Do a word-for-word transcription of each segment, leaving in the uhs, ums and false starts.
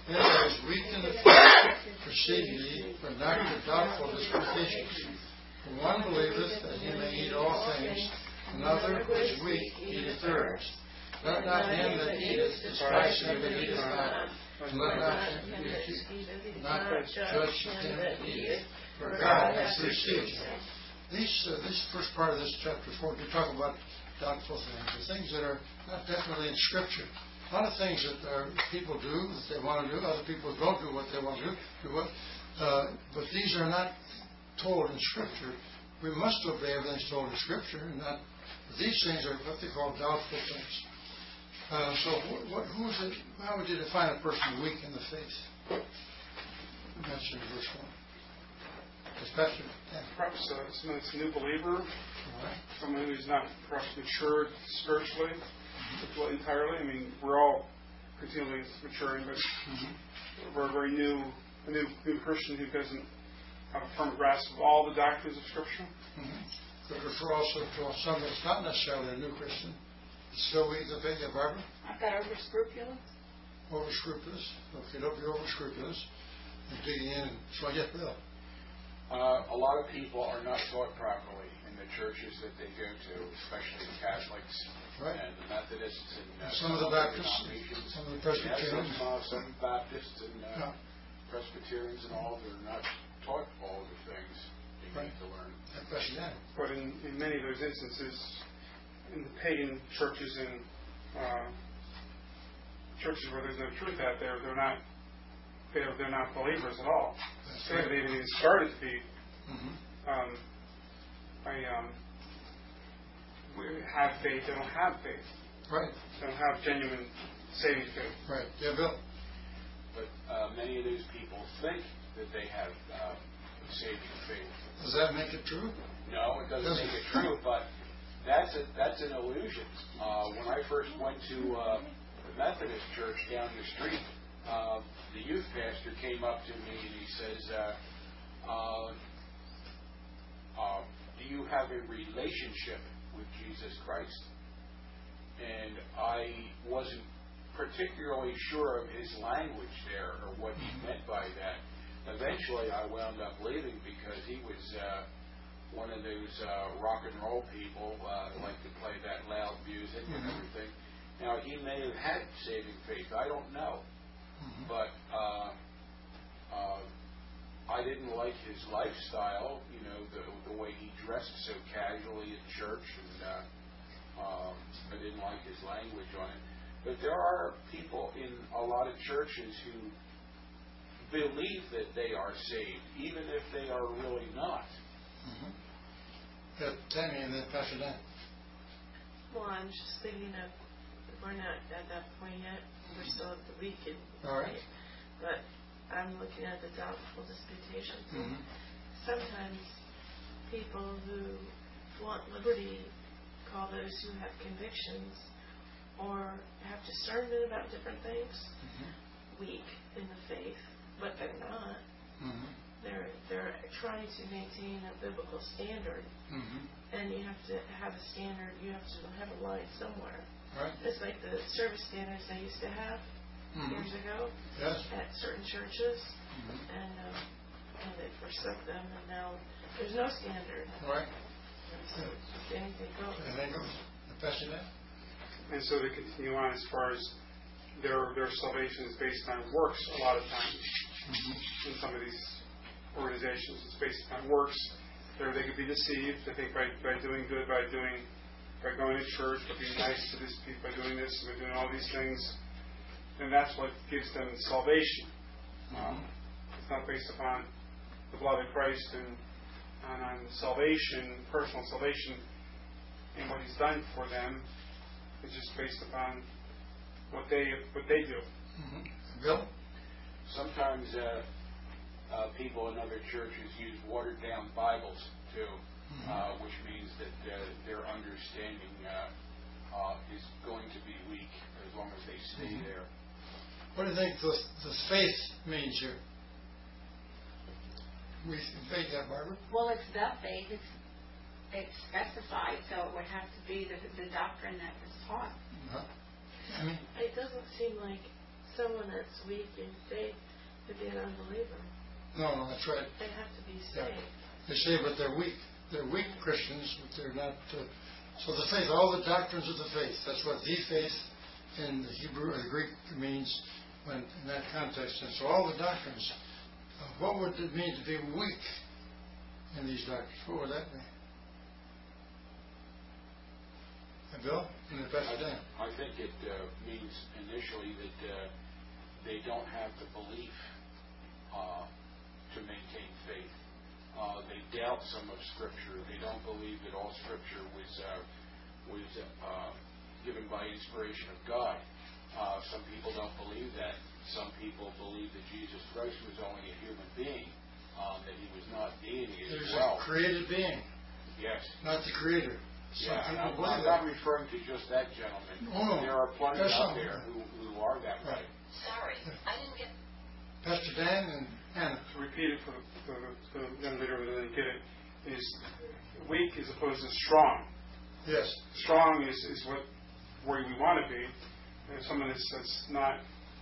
Then there is weak in the faith, perceive ye, but not to doubtful disputations. For one believeth that he may eat all things, another who is weak eateth herbs. Let not him that eateth despise him that eateth not, and let not him that eateth not judge him that eateth, for God hath received him. These, uh, this first part of this chapter four, we talk about doubtful things, the things that are not definitely in Scripture. A lot of things that uh, people do that they want to do, other people don't do what they want to do, do what, uh, but these are not told in Scripture. We must obey everything that's told in Scripture, and not. These things are what they call doubtful things. Uh, so, what, what, who is it? How would you define a person weak in the faith? Mention verse one. Especially, yeah. Perhaps uh, someone that's a new believer, Right. someone who's not perhaps matured spiritually mm-hmm. entirely. I mean, we're all continually maturing, but mm-hmm. we're a very new, a new, new Christian who doesn't have a firm grasp of all the doctrines of Scripture. Mm-hmm. Could refer also to someone that's not necessarily a new Christian. Still weak in the faith, yeah, Barbara? I've got over scrupulous. Over scrupulous. Okay, don't be over scrupulous. And digging in. So, yes, Bill. Uh, a lot of people are not taught properly in the churches that they go to, especially the Catholics right. and the Methodists and uh, some, some of the Baptists, some of the Presbyterians, yeah, some, uh, some Baptists and uh, yeah. Presbyterians and all. They're not taught all the things they right. need to learn. Especially that. But in, in many of those instances, in the pagan churches and uh, churches where there's no truth out there, they're not. They're, they're not believers at all. They haven't even started to be. Mm-hmm. Um, I um, we have faith. They don't have faith. Right. They don't have genuine saving faith. Right. Yeah, Bill. But uh, many of those people think that they have uh, saving faith. Does that make it true? No, it doesn't, doesn't. make it true. But that's a, that's an illusion. Uh, when I first went to uh, the Methodist church down the street. Uh, the youth pastor came up to me and he says, uh, uh, uh, do you have a relationship with Jesus Christ? And I wasn't particularly sure of his language there or what he meant by that. Eventually I wound up leaving because he was uh, one of those uh, rock and roll people uh, who like to play that loud music and everything. Now he may have had saving faith. I don't know. Mm-hmm. But uh, uh, I didn't like his lifestyle, you know, the, the way he dressed so casually at church, and uh, um, I didn't like his language on it. But there are people in a lot of churches who believe that they are saved, even if they are really not. Mm-hmm. Yeah, Tammy, and then Pastor Dan. Well, I'm just thinking of, we're not at that point yet. We're still at the weekend. All right. But I'm looking at the doubtful disputations. Mm-hmm. Sometimes people who want liberty call those who have convictions or have discernment about different things mm-hmm. weak in the faith, but they're not. Mm-hmm. They're they're trying to maintain a biblical standard, mm-hmm. and you have to have a standard. You have to have a line somewhere. Right. It's like the service standards they used to have mm-hmm. years ago yes. at certain churches, mm-hmm. and um, and they forsook them, and now there's no standard. Right. And so yeah. anything goes. Anything goes. Pastor Dan? And so to continue on, as far as their their salvation is based on works, a lot of times mm-hmm. in some of these organizations, it's based on works. There they could be deceived. They think by by doing good, by doing. by going to church, by being nice to these people, by doing this, by doing all these things, and that's what gives them salvation. Um, it's not based upon the blood of Christ and, and on salvation, personal salvation, and what He's done for them. It's just based upon what they what they do. Mm-hmm. Bill? Sometimes uh, uh, people in other churches use watered down Bibles too. Mm-hmm. Uh, which means that uh, their understanding uh, uh, is going to be weak as long as they stay mm-hmm. there. What do you think the, the faith means here? We faith that, Barbara? Well, it's the faith. It's, it's specified, so it would have to be the, the doctrine that was taught. Uh-huh. I mean, it doesn't seem like someone that's weak in faith to be an unbeliever. No, no, that's right. They have to be Yeah. saved. They say, but they're weak. They're weak Christians, but they're not. Uh, so the faith, all the doctrines of the faith. That's what the faith in the Hebrew or the Greek means when in that context. And so all the doctrines. Uh, what would it mean to be weak in these doctrines? What would that mean? Uh, Bill, and the Pastor Dan. I think it uh, means initially that uh, they don't have the belief uh, to maintain faith. Uh, they doubt some of Scripture. They don't believe that all Scripture was uh, was uh, given by inspiration of God. Uh, some people don't believe that. Some people believe that Jesus Christ was only a human being, um, that he was not deity He as was well. a created being, Yes. not the creator. Some Yeah, and people I'm, believe I'm that. not referring to just that gentleman. Oh, no. There are plenty There's out some. there who, who are that way. Right. Sorry, I didn't get. Pastor Dan and Anna. To repeat it for the, for the, for the young leader who didn't get it, is weak as opposed to strong. Yes. Strong is, is what where we want to be. And someone that's, that's not,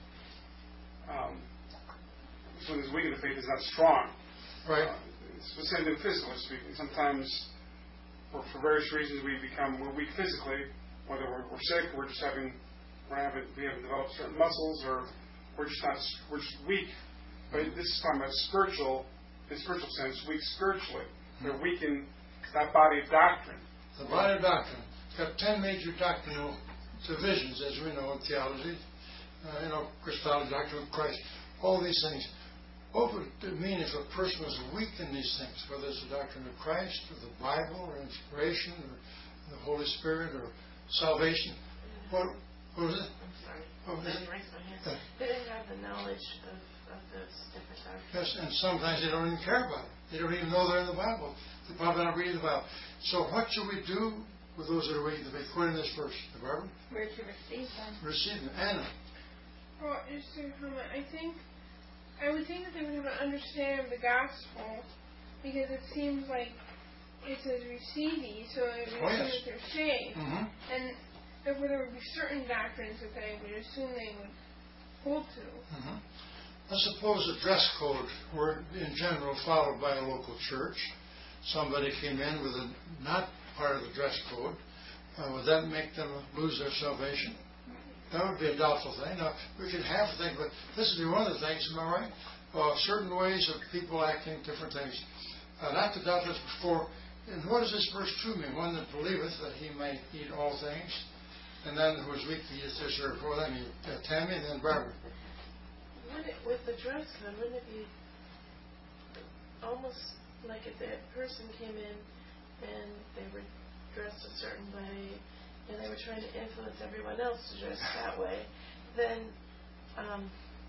um, someone that's weak in the faith is not strong. Right. Uh, it's the same thing physically speaking. Sometimes, for, for various reasons, we become we're weak physically, whether we're, we're sick, we're just having we haven't we haven't developed certain muscles, or we're just not we're just weak. But this is talking about spiritual, in spiritual sense, weak spiritually. They're weak in that body of doctrine. The body of doctrine. It's got ten major doctrinal divisions, as we know in theology. Uh, you know, Christology, doctrine of Christ, all these things. What would it mean if a person was weak in these things, whether it's the doctrine of Christ, or the Bible, or inspiration, or the Holy Spirit, or salvation? What, what was it? I'm sorry. What was I it? didn't raise my hand. Uh, They didn't have the knowledge of, of those different doctrines. Yes, and sometimes they don't even care about it. They don't even know they're in the Bible. They probably don't read the Bible. So what should we do with those that are weak to be put in this verse? The Bible? Where to receive them. Receive them. Anna. Well, just to comment, I think, I would think that they would have an understanding of the gospel, because it seems like it says receive ye, so it would Oh, assume yes. that they're saved. Mm-hmm. And there would, there would be certain doctrines that they would assume they would hold to. Mm-hmm. Let's suppose a dress code were in general followed by a local church. Somebody came in with a not part of the dress code. Uh, would that make them lose their salvation? That would be a doubtful thing. Now, we could have a thing, but this would be one of the things, am I right? Uh, certain ways of people acting different things. Uh, not to doubt this before. And what does this verse two mean? One that believeth that he might eat all things, and then who is weak to eat this or for that mean uh, Tammy and then Barbara. Wouldn't it, with the dress code, wouldn't it be almost like if that person came in and they were dressed a certain way and they were trying to influence everyone else to dress that way, then um,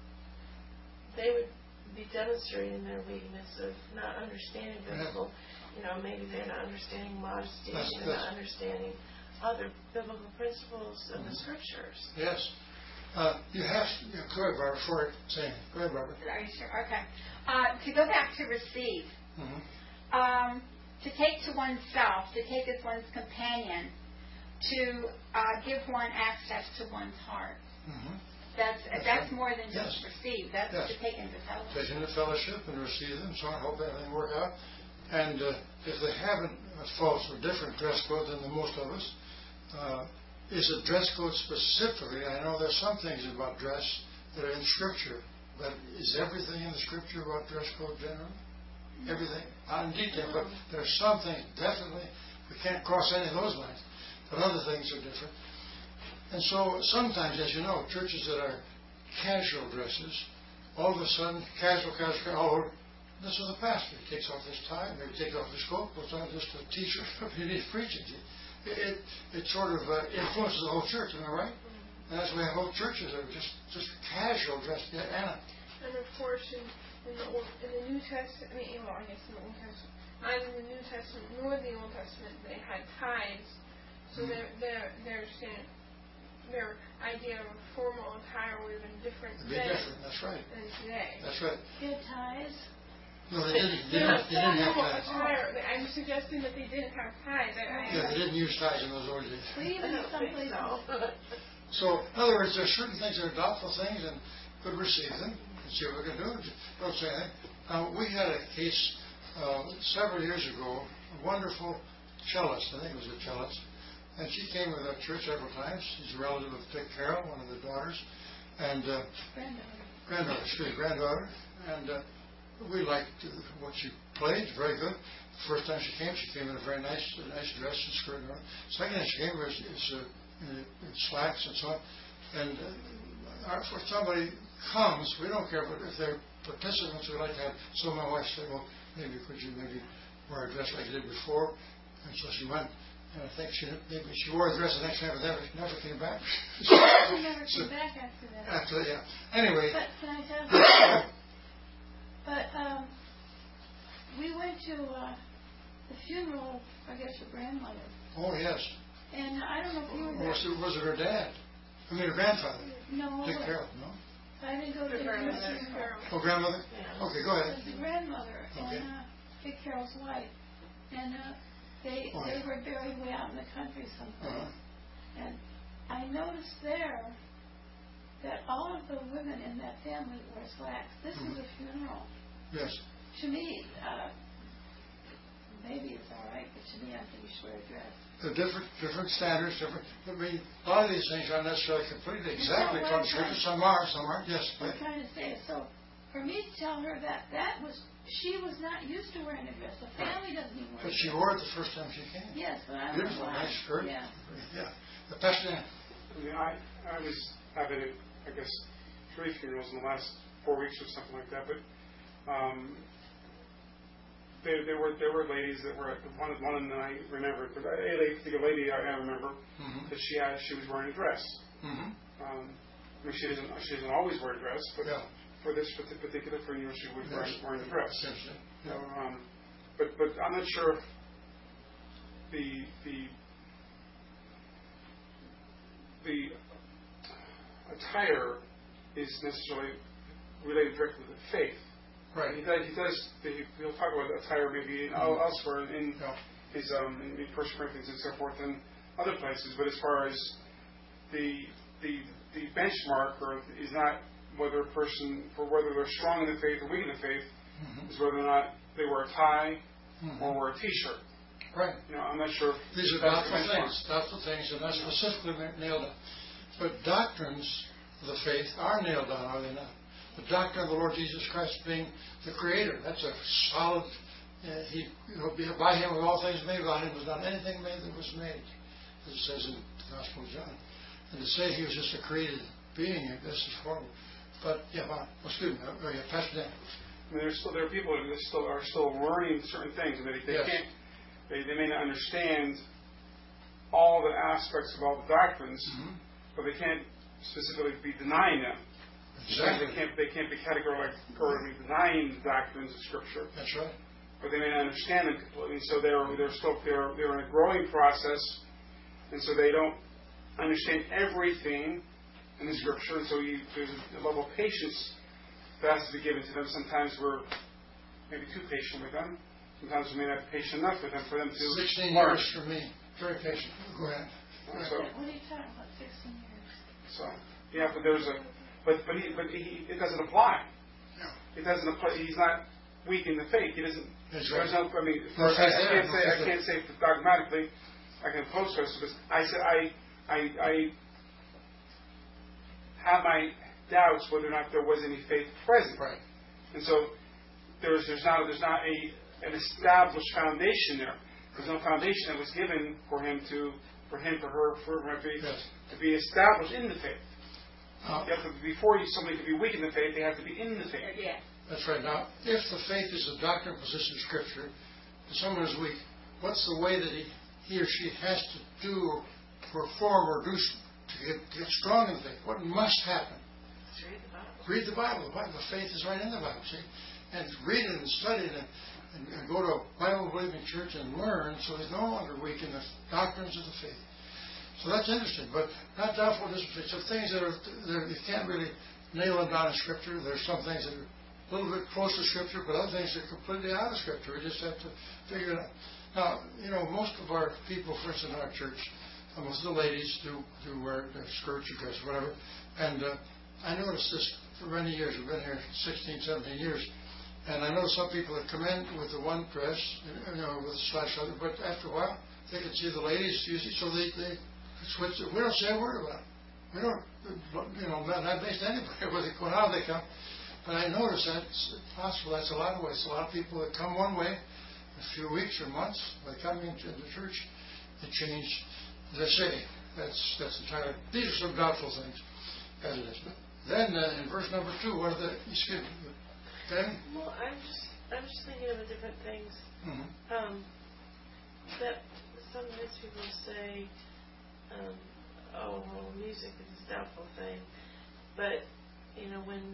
they would be demonstrating their weakness of not understanding biblical, you know, maybe they're not understanding modesty, That's- they're that's- not understanding other biblical principles of the scriptures. Yes. Uh, you have to, yeah, go ahead, Barbara, before I say it. Go ahead, Barbara. Are you sure? Okay. Uh, to go back to receive, Mm-hmm. um, to take to oneself, to take as one's companion, to uh, give one access to one's heart. Mm-hmm. That's That's that's right. more than just Yes. receive. That's Yes. to take into fellowship. Take into fellowship and receive them, so I hope everything work out. And uh, if they haven't a false or different dress code than the most of us, uh, is a dress code specifically? I know there's some things about dress that are in Scripture, but is everything in the Scripture about dress code generally? Everything, not in detail, but there's some things definitely we can't cross any of those lines. But other things are different. And so sometimes, as you know, churches that are casual dresses, all of a sudden, casual, casual, oh, this is the pastor. He takes off his tie, maybe takes off his coat, puts on just a t-shirt, he needs preaching. It, it, it sort of uh, influences the whole church, am I right? And that's why we have whole churches that are just, just casual dressed. Yeah, Anna. And of course, in, in, the, Old, in the New Testament, I mean, well, I guess in the Old Testament, neither in the New Testament nor the Old Testament, they had ties. So their their their stand, their idea of a formal attire would have been different It'd be then different, that's right. than today. That's right. Good ties. No, they didn't, they didn't, they didn't have Formal ties. attire. I'm suggesting that they didn't have ties. I, I, Yeah, they didn't use ties in those old days. But even someplace else. So, in other words, there's certain things that are doubtful things, and could receive them and see what we can do. Don't say anything. Uh, we had a case uh, several years ago, a wonderful cellist, I think it was a cellist, and she came to that church several times. She's a relative of Dick Carroll, one of the daughters, and uh, Granddaughter. granddaughter, excuse me, granddaughter, and uh, we liked uh, what she played, very good. The first time she came, she came in a very nice, uh, nice dress and skirt and all. Second time she came, it was, it was uh, in, in slacks and so on. And uh, our, if somebody comes, we don't care, but if they're participants, we like to have. So my wife said, well, maybe could you maybe wear a dress like you did before? And so she went. And I think she maybe she wore a dress the next time, but never never came back. She never So- came back after that. After that, yeah. Anyway, But can I tell you? But um, we went to uh, the funeral, I guess, your grandmother. oh yes. And I don't know if you were there. Was it, was it her dad? I mean her grandfather, No, Dick Carroll, no? I didn't go to the Grandmother. funeral. Oh, grandmother? Yeah. Okay, go It ahead. was the grandmother Okay. and uh, Dick Carroll's wife. And uh, they Oh, they yeah. were buried way out in the country someplace. Uh-huh. And I noticed there that all of the women in that family wore slacks. This Mhm. was a funeral. Yes. To me, uh, maybe it's all right, but to me, I think you should wear a dress. The different different standards, different. I mean, a lot of these things aren't necessarily completely exactly what from I'm Scripture. trying- Some are, some aren't. Yes. I'm Right. trying to say it. So, for me to tell her that that was, she was not used to wearing a dress. The family doesn't even wear But a she dress. wore it the first time she came. Yes, but I don't know Beautiful, why. nice skirt. Yeah. Yeah. The Pastor Dan. I mean, I, I was, I've been at, I guess, three funerals in the last four weeks or something like that, but, um, there, there were, there were ladies that were, at the one, one of them I remember, but a lady, particular lady I, I remember, Mm-hmm. that she had, she was wearing a dress. Mm-hmm. Um, I mean, she doesn't, she doesn't always wear a dress, but Yeah. for this particular funeral, she was wearing, Yes. wearing a dress. Essentially. So, um, but, but I'm not sure if the, the, the attire is necessarily related directly to faith. He Right. does, he does, he- he'll talk about attire maybe in- el- elsewhere in Yeah. his, um, in First Corinthians and so forth and other places, but as far as the, the, the benchmark or is not whether a person, for whether they're strong in the faith or weak in the faith, Mm-hmm. is whether or not they wear a tie Mm-hmm. or wear a t-shirt. Right. You know, I'm not sure if These are that's the doubtful benchmark. things, doubtful things, and not specifically ma- nailed down. But doctrines of the faith are nailed down, are they not? The doctrine of the Lord Jesus Christ being the Creator, that's a solid, uh, he, you know, by Him were all things made, by Him was not anything made that was made, as it says in the Gospel of John. And to say He was just a created being, this is horrible. But, yeah, well, excuse me, oh, yeah, Pastor Dan. I mean, there's still there are people that still are still learning certain things, and they, they Yes. can't, they, they may not understand all the aspects of all the doctrines, Mm-hmm. but they can't specifically be denying them. Exactly. They can't they can't be categorically denying the doctrines of Scripture, That's right. but they may not understand them completely. So they're they're still they're they're in a growing process, and so they don't understand everything in the Scripture. And so you, there's a level of patience that has to be given to them. Sometimes we're maybe too patient with them. Sometimes we may not be patient enough with them for them to Sixteen learn. years for me. Very patient. Go ahead. Go ahead. So What are you talking about, sixteen years? so yeah, but there's a but but he but he it doesn't apply. No. It doesn't apply. He's not weak in the faith. He doesn't. That's There's right. no. I mean, No for, I, faith I there, can't no say. I faith can't say dogmatically. I can post this, but I said I I I have my doubts whether or not there was any faith present. Right. And so there's there's not there's not a an established foundation there. There's no foundation that was given for him to for him for her for her to be, Yes. to be established in the faith. Uh, You have to, before you, somebody can be weak in the faith, they have to be in the faith. Yeah. That's right. Now, if the faith is the doctrine position of Scripture, if someone is weak, what's the way that he, he or she has to do or perform or do s- to get, get strong in the faith? What must happen? Let's read the Bible. Read the Bible. The Bible. The faith is right in the Bible, see? And read it and study it and, and, and go to a Bible-believing church and learn so he's no longer weak in the doctrines of the faith. So that's interesting, but not doubtful disbelief. So things that are, that you can't really nail them down in Scripture. There's some things that are a little bit close to Scripture, but other things that are completely out of Scripture. We just have to figure it out. Now, you know, most of our people, for instance, in our church, most of the ladies do, do wear their skirts or dress, whatever. And uh, I noticed this for many years. We've been here sixteen, seventeen years. And I know some people that come in with the one dress, you know, with a slash other, but after a while, they can see the ladies use it, so they, they switch it. We don't say a word about it. We don't, you know, not, not based anybody, where they go, how they come. But I notice that's possible. That's a lot of ways. A lot of people that come one way, a few weeks or months, they come into the church, they change, as I say, that's, that's entirely, these are some doubtful things, as it is. But then uh, in verse number two, what are the, excuse me, okay? Well, I'm just, I'm just thinking of the different things. Mm-hmm. Um, that sometimes people say, um, oh, well, music is a doubtful thing. But, you know, when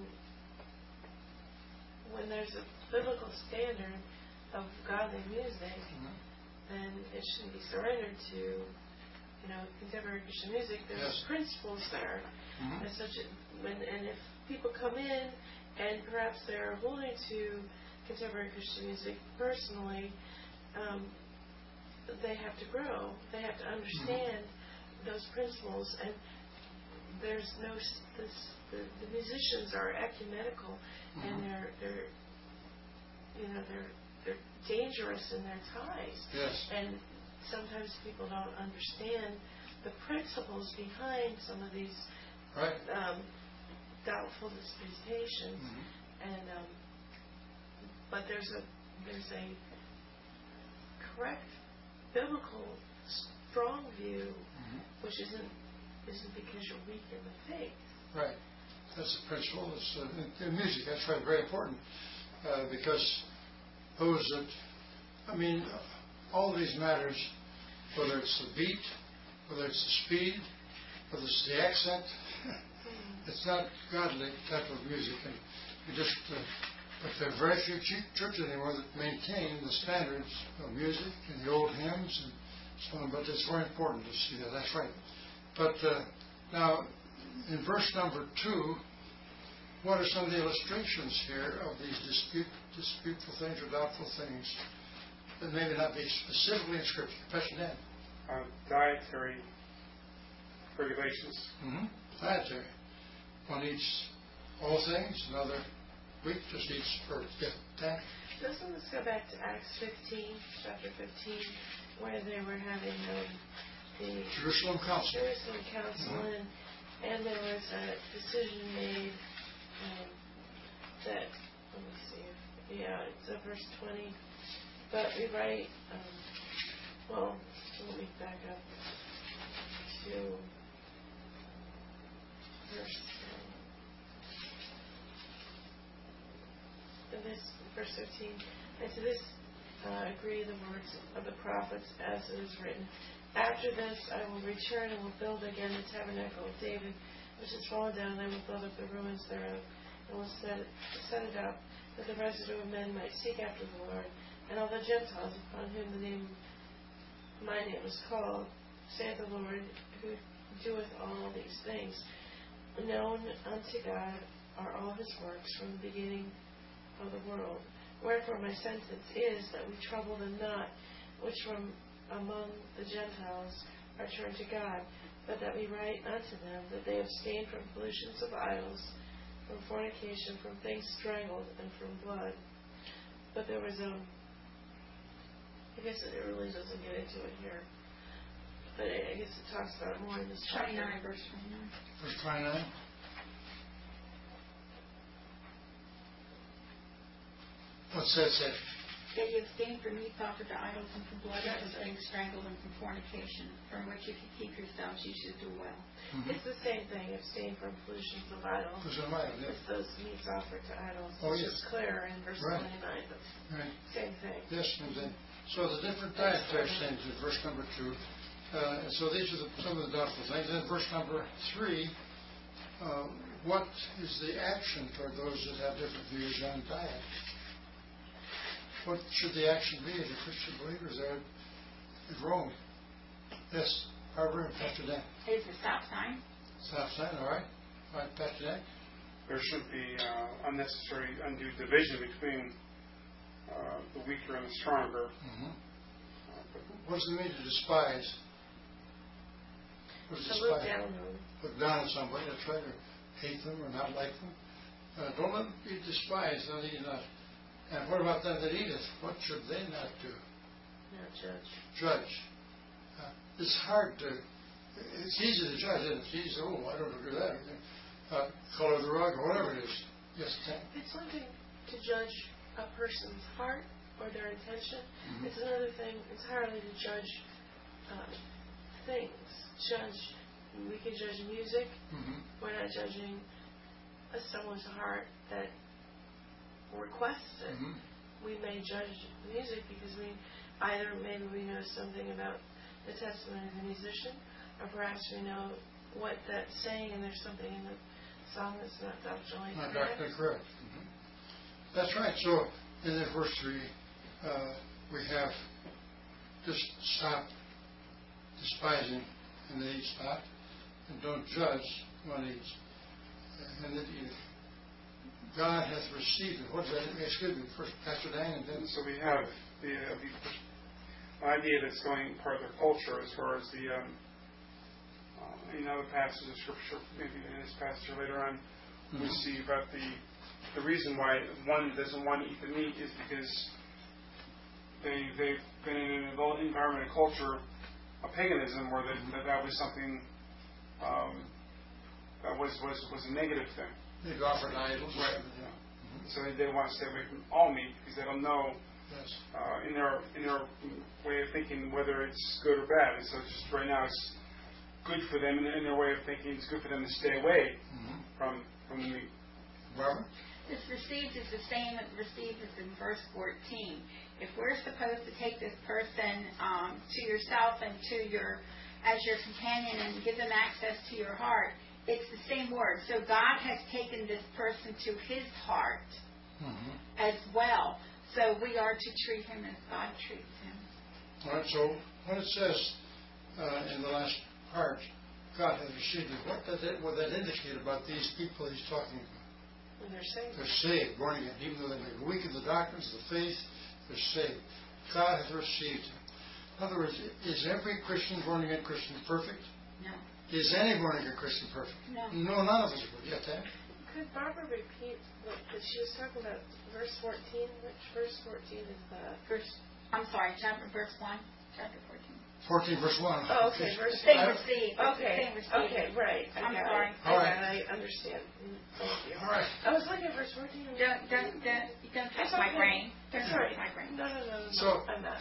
when there's a biblical standard of godly music, Mm-hmm. then it shouldn't be surrendered to, you know, contemporary Christian music. There's Yes. principles there. Mm-hmm. And such a, when, and if people come in and perhaps they're holding to contemporary Christian music personally, um, they have to grow. They have to understand mm-hmm. those principles. And there's no, this, the, the musicians are ecumenical, mm-hmm. and they're, they're, you know, they're, they're dangerous in their ties. Yes. And sometimes people don't understand the principles behind some of these right. um, doubtful disputations. Mm-hmm. And um, but there's a there's a correct biblical strong view, mm-hmm. which isn't isn't because you're weak in the faith. Right. That's the principle. It's, uh, in, in music, that's right, very important. Uh, because those that, I mean, all these matters, whether it's the beat, whether it's the speed, whether it's the accent, mm-hmm. it's not godly type of music. And you just, uh, but there are very few churches anymore that maintain the standards of music and the old hymns and so on. But it's very important to see that. That's right. But uh, now, in verse number two, what are some of the illustrations here of these dispute, disputeful things or doubtful things that maybe not be specifically in Scripture? Pastor Dan. Uh, dietary regulations. Mm-hmm. Dietary. One eats all things, another week just eats for yeah, Dan. Doesn't this go back to Acts fifteen, chapter fifteen, where they were having um, the Jerusalem Council. Jerusalem Council, mm-hmm. and, and there was a decision made um, that, let me see, if, yeah, it's uh, verse twenty, but we write, um, well, let me back up to verse, um, this, verse fifteen, and to this uh, agree the words of the prophets as it is written. After this, I will return and will build again the tabernacle of David, which has fallen down, and I will build up the ruins thereof, and will set it, set it up, that the residue of men might seek after the Lord, and all the Gentiles upon whom the name, my name is called, saith the Lord, who doeth all these things. Known unto God are all his works from the beginning of the world. Wherefore my sentence is that we trouble them not, which from among the Gentiles are turned to God, but that we write unto them that they abstain from pollutions of idols, from fornication, from things strangled, and from blood. But there was a, I guess it really doesn't get into it here, but I guess it talks about it more in this chapter. twenty-nine, verse twenty-nine. Verse twenty-nine. What's that say? That you abstain from meats offered to idols, and from blood, and from things strangled, and from fornication, from which if you keep yourselves, you should do well. Mm-hmm. It's the same thing, abstain from pollutions of idols. Pollution of idols, yeah. It's those meats offered to idols. Oh, It's yes. just clearer in verse Right. twenty-nine, but Right. same thing. Yes, and then, so the different dietary things in verse number two. Uh, and so these are the, some of the doubtful things. And then verse number three, uh, what is the action toward those that have different views on diet? What should the action be as a Christian believers there in Rome? Yes, Harbour and Pastor Dan. Is the stop sign? Stop sign, all right. All right, Pastor Dan. There should be uh, unnecessary, undue division between uh, the weaker and the stronger. Mm-hmm. Uh, but What does it mean to despise? was To look despise. down on. Look down on somebody, to try to hate them or not like them. Uh, don't let them be despised, and eat not. And what about them that eat it? What should they not do? Not judge. Judge. Uh, it's hard to, it's easy to judge, and it's easy to, oh, I don't agree with that. Uh, color the rug, or whatever it is. Yes, Tam? It's one thing to judge a person's heart or their intention. Mm-hmm. It's another thing entirely to judge uh, things. Judge, we can judge music. Mm-hmm. We're not judging uh, someone's heart that requests it. Mm-hmm. We may judge music because we either maybe we know something about the testimony of the musician, or perhaps we know what that's saying and there's something in the song that's not doctrinally Not correct. doctrinally correct. Mm-hmm. That's right. So in the verse three, uh, we have just stop despising and they eat stop, and don't judge one eats and that eat. God hath received it. What does that mean? Excuse me, first Pastor Dan, and then So we have the, uh, the idea that's going part of their culture as far as the um, uh, in other passages of Scripture, maybe in this passage or later on, mm-hmm. we see about the the reason why one doesn't want to eat the meat is because they they've been in an environment, a culture, a paganism, where that mm-hmm. that, that was something um, that was, was was a negative thing. they've offered idols. Right. Yeah. Mm-hmm. So they, they want to stay away from all meat because they don't know Yes. uh, in their in their way of thinking whether it's good or bad. And so just right now it's good for them, and in their way of thinking it's good for them to stay away Mm-hmm. from from the meat. Barbara? This received is the same as received as in verse fourteen. If we're supposed to take this person um, to yourself and to your, as your companion and give them access to your heart, it's the same word. So God has taken this person to His heart Mm-hmm. as well. So we are to treat him as God treats him. All right, so when it says uh, in the last part, God has received it, what does that, what that indicate about these people he's talking about? When they're saved. They're saved, born again, even though they may be weak in the doctrines of the faith, they're saved. God has received them. In other words, is every Christian, born again Christian, perfect? No. Is any born again Christian perfect? No. No, none of us are. Yet, Tam? Could Barbara repeat what that she was talking about? Verse fourteen. Which verse fourteen is that? Verse, I'm sorry, chapter verse one, chapter fourteen. fourteen, verse one. Oh, okay, verse The same one. received. Okay, The same received. okay, right. I I'm got sorry. It. I All got right. it. I understand. Mm, Thank you. All right. I was looking at verse fourteen. and- Don't, don't, don't, don't touch That's my okay. brain. Don't Sorry. touch my brain. No, no, no, no. So- I'm not.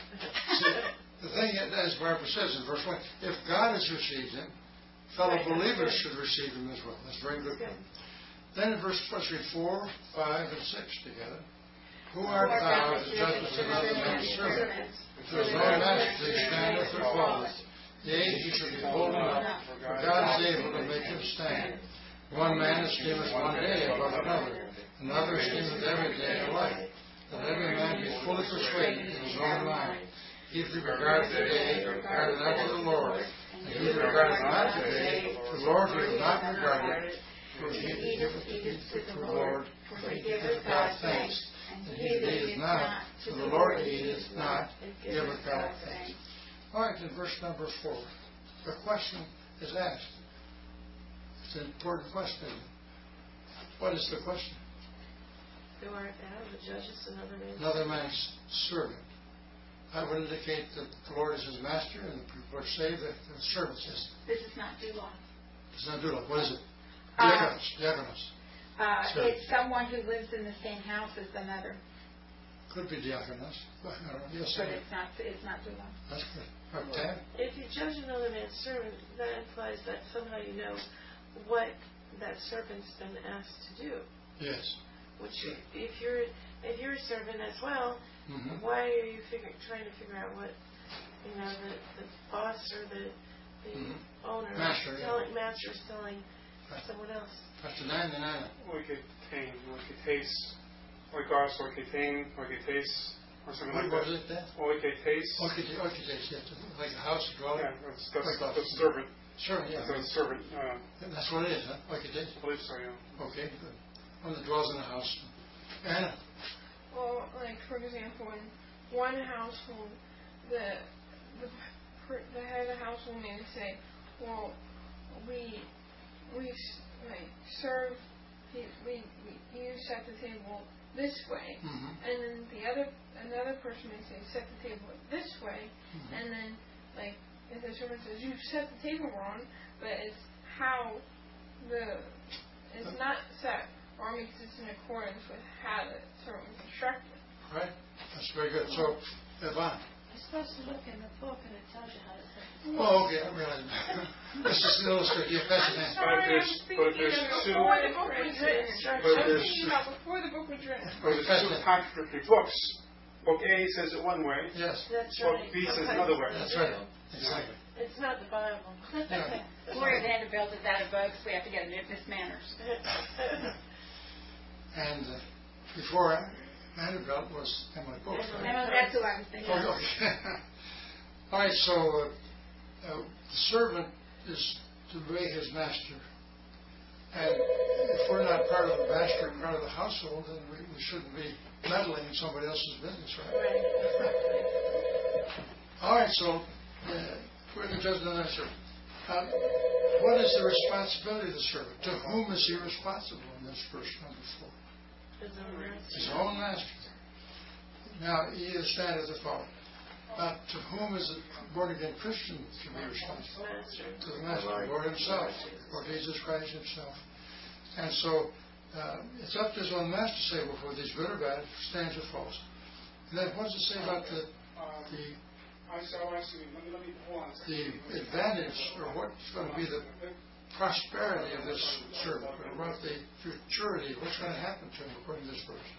See, the thing is, as Barbara says in verse one, if God has received him, fellow Right, believers that's should receive him as well. That's very good. Good. Then in verse three, four, five, and six together. Who art Who art thou thou to to judge judge another another man's man's servant? servant? If there is no master, he standeth or falleth. Yea, he shall be bold enough, for God is able to make him stand. One man esteemeth one day above another, another esteemeth every day alike. Let every man be fully persuaded in his own mind. He that regardeth the day regardeth after the Lord, and he that regardeth not the day, the Lord he has not regarded. For he that giveth heed to the Lord, for he giveth God thanks. And he that eateth not, to the Lord he eateth not, giveth God thanks. All right, in verse number four, the question is asked. It's an important question. What is the question? Who art thou? The judges, another man's Another man's servant. That would indicate that the Lord is his master and the people are saved. The the servant says, This is not doulos. it's not doula. What is it? Uh, Diakonos. Diakonos. Uh, Sure. it's someone who lives in the same house as the mother, Could be diakonos. But, I don't know. Yes, but sir. it's not. It's not doulos. That's good. All right, Tam? If you judge another man's servant, that implies that somehow you know what that servant's been asked to do. Yes. Which, if you're if you're a servant as well, Mm-hmm. why are you figure, trying to figure out what you know the, the boss or the the Mhm. owner Master, is yeah. telling master is telling Right. someone else? Pastor Dan and Anna. Oiketain, oiketeis, oikos, oiketain, oiketeis, or something What like was that. it then? Oiketeis. Okay, okay, yes. Like a house, a dwelling. Yeah, that's, that's, Oikos. that's servant. Sure, yeah. That's servant. Uh, That's what it is, huh? Okay, I believe so, yeah. okay, good. One that dwells in a house. Anna. Well, like for example, in one household, the the per- the head of the household may say, "Well, we we s- like serve. We we we you set the table this way, Mhm. and then the other another person may say set the table this way, Mhm. and then like if the servant says you set the table wrong, but it's how the it's not set or makes this in accordance with how the servant was instructed. Right? That's very good. So, Yvonne. You're supposed to look in the book and it tells you how to say it. Oh, okay, I realize. Let's just illustrate. Yeah, pass it I'm down. sorry, I there's- was but thinking there's of two- before the book was written. But I was there's- thinking about before the book was written. But there's two contradictory books. Book A says it one way, Yes, That's book right. B says Sometimes another way. that's right. Exactly. It's not the Bible. Yeah. Gloria Vanderbilt is out of vogue, so we have to get a new Miss Manners. And uh, before I- Vanderbilt was Emily Brooks. No, Right? that's who I was thinking Oh, of. okay. All right, so uh, uh, the servant is to obey his master. And if we're not part of the master, part of the household, then we, we shouldn't be meddling in somebody else's business, right? Right. All right, so uh, we're the judge and the servant. Um, what is the responsibility of the servant? To whom is he responsible in this verse number four? His own master. His own master. Now, he is stand as a father. But to whom is a born-again Christian to be responsible? Master. To the Master, the Lord Himself, or Jesus Christ Himself. And so, uh, it's up to His own Master to say, well, whether He's good or bad, stands or falls. And then what does it say about the Um, the I so actually, let me, let me, hold on a the second. advantage, or what's going to be the prosperity of this servant, or about the futurity, what's going to happen to him according to this verse?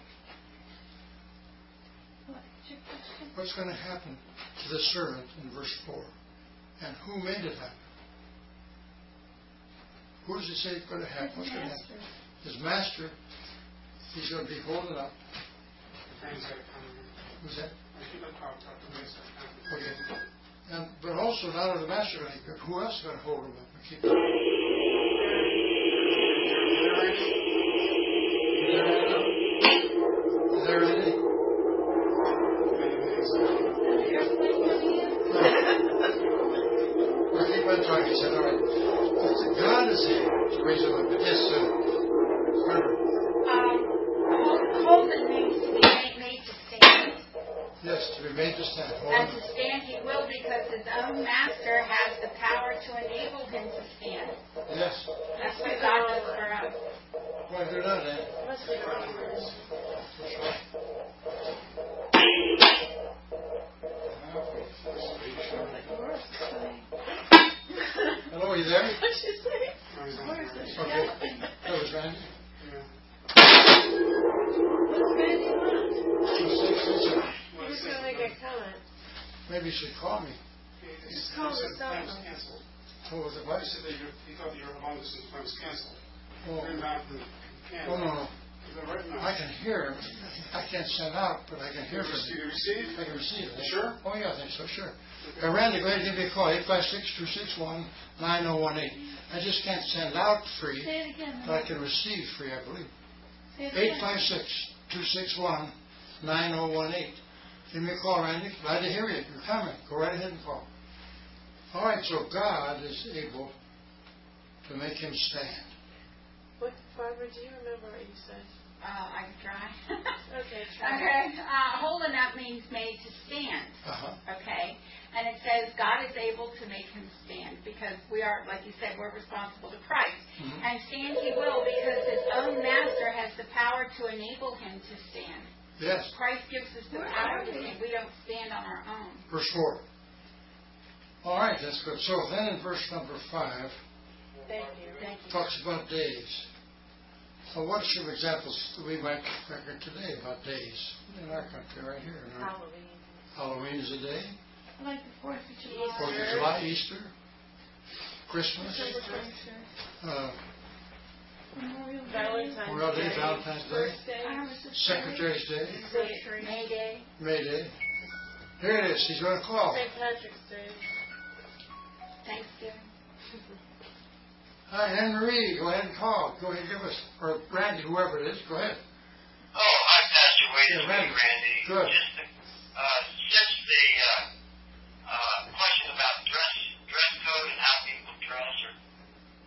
What's going to happen to this servant in verse four? And who made it happen? Who does it say it's going to happen? What's going to happen? His master, he's going to be holding up. Friends had a comment. Who's that? I think I'll talk to the minister. Okay. And, but also, not only the master going to keep him, who else is going to hold him up and keep him? Is there any? Well, keep on talking. He said, all right. God is able to raise him up. Yes, sir. Remember. Um, hold- Holden needs to be made, made to stand. Yes, to be made to stand. Hold And on. to stand he will because his own master has the power to enable him to stand. Yes. That's what God does for us. Well, they're not, eh? Must be wrong. Hello, are you there? What'd she say? I was on Where's there. the Okay. shouting? That was Randy. Yeah. What's Randy want? Two, six, six, seven. He was going to make a comment. Maybe you should call me. Just call He the said the plan was cell phone. canceled. Oh, was it He what? said that your, he thought that your long distance plan was canceled. Oh, Turned out that you can't. oh no, no. Is that right now? I can hear. I can't send out, but I can hear from You you. receive? I can receive it. Sure? Oh, yeah, I think so, sure. Uh, Randy, go ahead and give me a call, eight five six, two six one, nine oh one eight. I just can't send out free, Say it again. but I can receive free, I believe. Say it eight again. five six, two six one, nine oh one eight. Give me a call, Randy. Glad to hear you. You're coming. Go right ahead and call. All right, so God is able to make him stand. What, Barbara, do you remember what you said? Uh, I can try. Okay, try. Okay, uh, holding up means made to stand. Uh-huh. Okay, and it says God is able to make him stand because we are, like you said, we're responsible to Christ. Mhm. And stand he will because his own master has the power to enable him to stand. Yes, Christ gives us the power to stand. We don't stand on our own. verse four. All right, that's good. So then in verse number five, Thank you. Thank you. talks about days. So what are some examples that we might record today about days in our country, right here? In our, Halloween. Halloween is a day. Like the Fourth of July. Fourth of July, Easter, Christmas, December twenty-fifth. uh, Memorial Day. Valentine's Memorial Day, Day. Valentine's Day, Birthday. Secretary's Day, Anniversary. May Day. May Day. Here it is. He's going to call. Saint Patrick's Day. Thanksgiving. Hi, Anne Marie. Go ahead and call. Go ahead and give us, or Randy, whoever it is. Go ahead. Oh, hi, Pastor Wade. Yeah, It's Randy. me, Randy. Good. Just uh, since the uh, uh, question about dress dress code and how people dress, or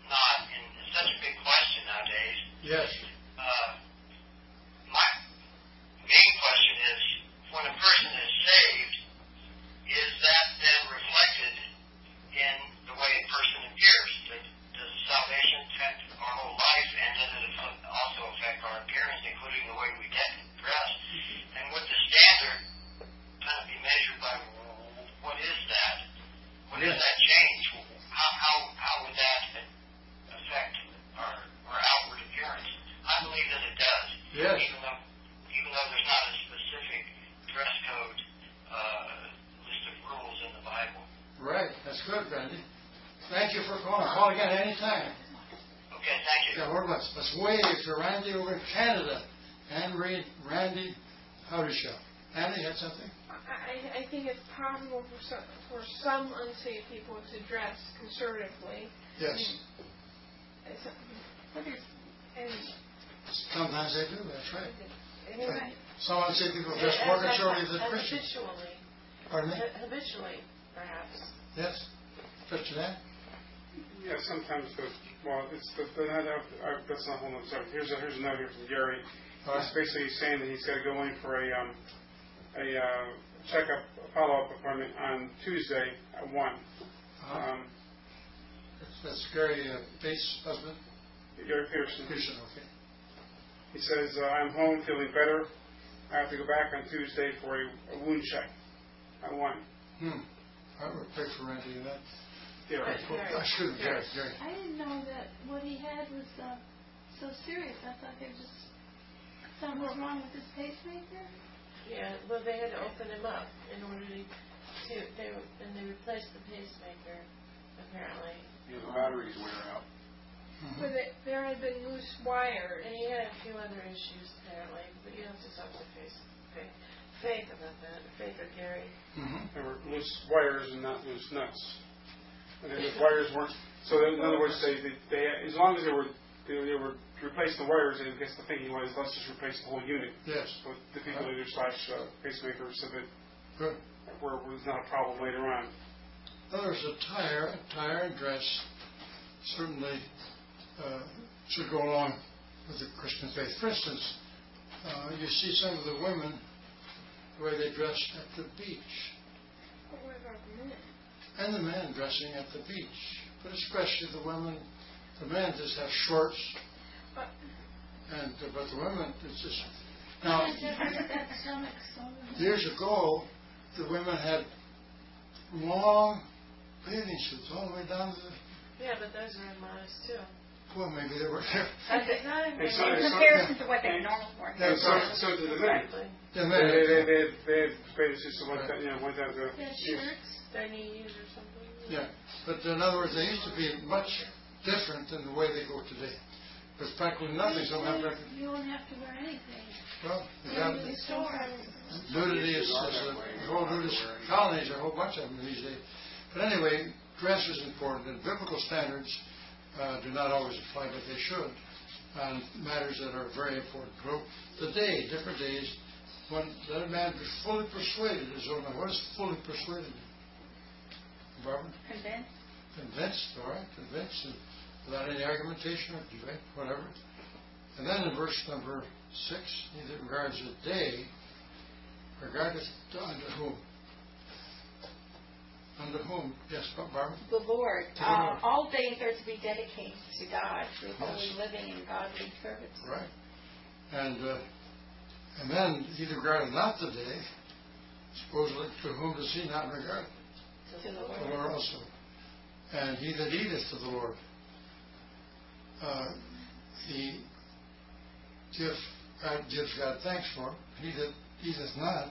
way we get dressed. And would the standard kind of be measured by what is that? What is that change? How how how would that affect our our outward appearance? I believe that it does. Yes. Even though even though there's not a specific dress code uh, list of rules in the Bible. Right. That's good, Randy. Thank you for calling. Call again anytime. Okay, thank you. Yeah, what about, let's wave to Randy over in Canada. And read Randy Howdisha. Andy, you had something? I, I think it's possible for some, for some unsaved people to dress conservatively. Yes. And, and, and Sometimes they do, that's right. anyway, Some unsaved people dress more conservatively than Christians. Habitually. Pardon me? Ha- Habitually, perhaps. Yes. Christian Ann? Yeah, sometimes the, well, it's the, the, that, uh, that's not a whole other subject. Here's a, here's a note here from Gary. All right. He's basically saying that he's got to go in for a, um, a uh, checkup, a follow-up appointment on Tuesday at one. Uh-huh. Um, That's, that's Gary uh, Bates' husband? Gary Peterson. Peterson, okay. He says, uh, I'm home feeling better. I have to go back on Tuesday for a, a wound check at one. Hmm. I would pray for Randy in that. Yeah, right. Gary. Oh, excuse me, Gary, Gary. I didn't know that what he had was uh, so serious. I thought there was just something was wrong with his pacemaker. Yeah, well, they had to open him up in order to, to they, and they replaced the pacemaker, apparently. You know, the batteries wear out. Mm-hmm. but it, there had been loose wires. And he had a few other issues, apparently, but you have to talk to Faith, Faith, Faith about that, Faith or Gary. Mm-hmm. There were loose wires and not loose nuts. And then the wires weren't. So in other words, they, they, they as long as they were they, they were replacing the wires, I guess the thinking was let's just replace the whole unit. Yes. With defibrillator slash uh, pacemaker, so that Good. where it was not a problem later on. In other words, attire, attire and dress certainly uh, should go along with the Christian faith. For instance, uh, you see some of the women, the way they dress at the beach, But what about the men? and the men dressing at the beach. But especially the women, the men just have shorts, But and uh, but the women, it's just... Now, that stomach so years ago, the women had long bathing suits all the way down to the... Yeah, but those are immodest too. Well, maybe they were there. That's not Hey, so- In so- comparison to what they normally wear. Yeah, And so, so did the men. Exactly. Yeah, They, men, they, they, they had, they had bathing suits that went down, you know, went down to That use. shirts. Their knees or something. yeah. But in other words, they used to be much different than the way they go today. There's practically nothing, so I'm not... You don't have to wear anything. Well, you Yeah, got in the store. nudity is, is a the whole nudist colonies, are a whole bunch of them these days. But anyway, dress is important, and biblical standards uh, do not always apply, but they should, on matters that are very important. So the day, different days, when that man is fully persuaded is over. What is fully persuaded? Barbara? Convinced. Convinced, all right, convinced, and without any argumentation or debate, whatever. And then in verse number six, he that regards the day, regardeth unto whom? Unto whom? Yes, Barbara? The Lord. To the Uh, Lord. all days are to be dedicated to God through holy Yes. living and godly service. Right. And uh, and then he that regardeth not the day, supposedly to whom does he not regard? To the The Lord. Lord also. And he that eateth to the Lord, uh, he give, God gives God thanks for him. He that eateth not,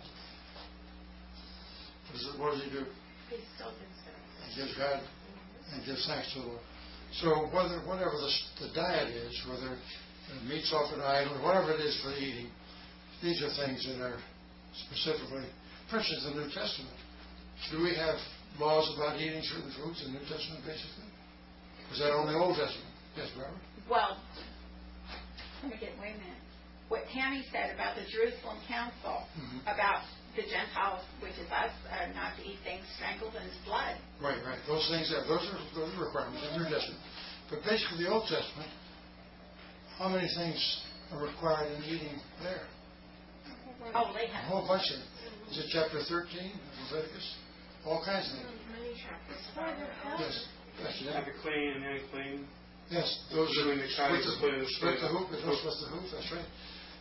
what does, it, what does he do? He still gives thanks. He gives God and gives thanks to the Lord. So whether whatever the, the diet is, whether the meat's off an idol, whatever it is for eating, these are things that are specifically, for instance, the New Testament. Do we have laws about eating certain foods in the New Testament, basically? Was that only Old Testament? Yes, Barbara? Well, let me get, wait a minute. What Tammy said about the Jerusalem Council, Mhm. about the Gentiles, which is us, uh, not to eat things strangled in blood. Right, right. Those things, are, those are those are requirements in the New Testament. But basically, the Old Testament, how many things are required in eating there? Oh, they A have. whole bunch of them. Is it chapter thirteen of Leviticus? All kinds of things. many chapters. Why the hell? Yes. Yes, Have yeah. it clean and unclean. Yes, those are Doing the split sides, the, split the- split the hoop. It's not split the hoop. That's right.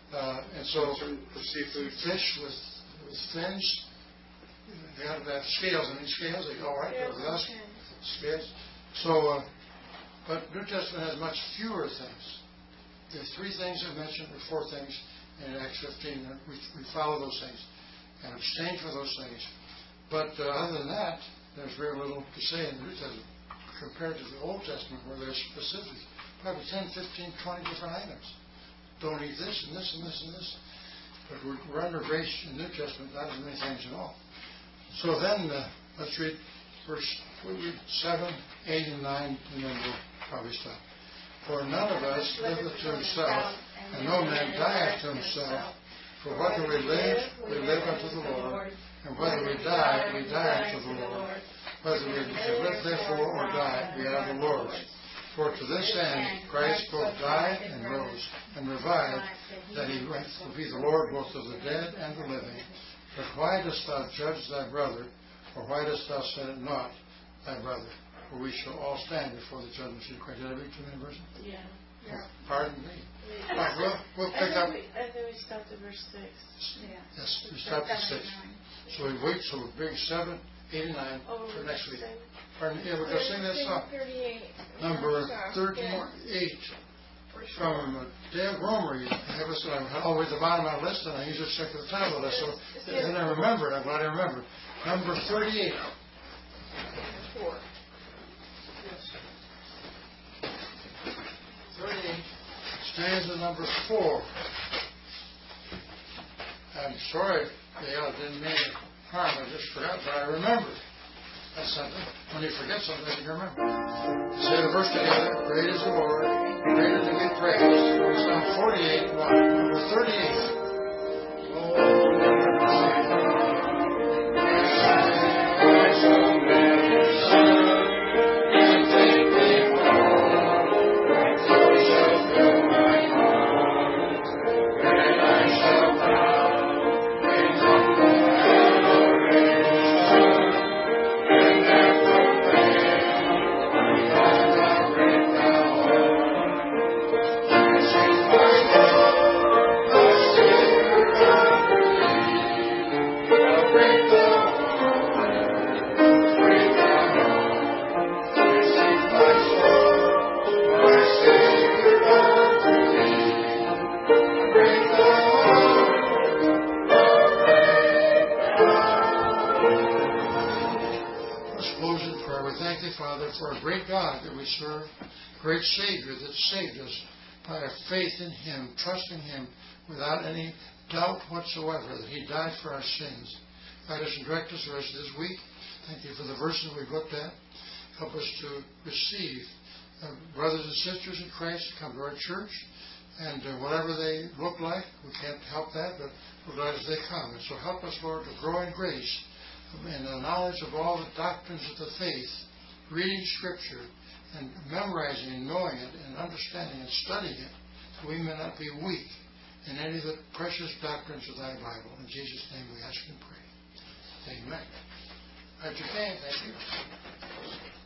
Uh, and so, Certain for seafood. fish with, with fins, they have to have scales. I mean, scales, they go right there with us. Scales. So, uh, but New Testament has much fewer things. There's three things I mentioned, or four things in Acts fifteen. And we, we follow those things and abstain from those things. But uh, other than that, there's very little to say in the New Testament compared to the Old Testament, where there's specific, probably ten, fifteen, twenty different items. Don't eat this and this and this and this. But we're, we're under grace in the New Testament, not as many things at all. So then, uh, let's read verse we read seven, eight, and nine, and then we'll probably stop. For none of us liveth to himself, and no man dieth to himself. For whether we live, we live unto the Lord, and whether we die, we die unto the Lord. Whether we live therefore or die, we are the Lord's. For to this end Christ both died and rose and revived, that he might be the Lord both of the dead and the living. But why dost thou judge thy brother, or why dost thou set it not thy brother? For we shall all stand before the judgment seat of Christ. Did I read too many verses? Yeah. Yeah. Pardon me. Right, we'll, we'll pick up. We, I think we stopped at verse six. Yeah. Yes, we stopped at six. So we wait, so we bring seven, eight, and nine Oh, for next week. same. Pardon me. Yeah, we're going to sing that song. thirty-eight. Number thirty-eight from uh, Dale Romer. You have us uh, always at the bottom of my list, and I usually check the top of the list. So then I remember it. I'm glad I remember. Number thirty-eight. Four. thirty-eight, stanza number four. I'm sorry, Dale, I didn't mean harm. I just forgot, but I remembered. That's something. When you forget something, you can remember. Say the verse together. Great is the Lord, greater to be praised. Psalm forty-eight, one. Number thirty-eight. Great Savior that saved us by our faith in Him, trusting Him without any doubt whatsoever that He died for our sins. Guide us and direct us the rest of this week. Thank you for the verses we've looked at. Help us to receive uh, brothers and sisters in Christ to come to our church, and uh, whatever they look like, we can't help that, but we're glad as they come. And so help us, Lord, to grow in grace and the knowledge of all the doctrines of the faith, reading Scripture, and memorizing and knowing it and understanding and studying it, so we may not be weak in any of the precious doctrines of thy Bible. In Jesus' name we ask and pray. Amen. All right, you can. Thank you.